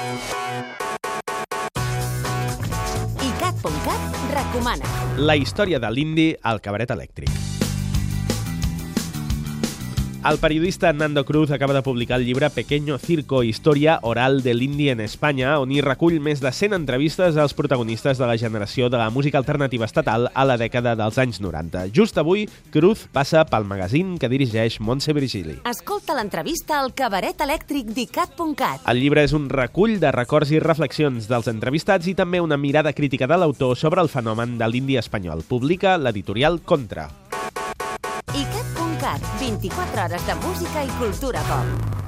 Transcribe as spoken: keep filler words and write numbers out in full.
i cat punt cat recomana. La història de l'indi al cabaret elèctric. El periodista Nando Cruz acaba de publicar el llibre Pequeño Circo, Historia Oral de l'Indi en Espanya, on hi recull més de cent entrevistes als protagonistes de la generació de la música alternativa estatal a la dècada dels anys noranta. Just avui, Cruz passa pel magazín que dirigeix Montse Virgili. Escolta l'entrevista al cabaret elèctric d'i cat punt cat. El llibre és un recull de records i reflexions dels entrevistats i també una mirada crítica de l'autor sobre el fenomen de l'indi espanyol. Publica l'editorial Contra. i cat punt cat, vint-i-quatre hores de música i cultura pop.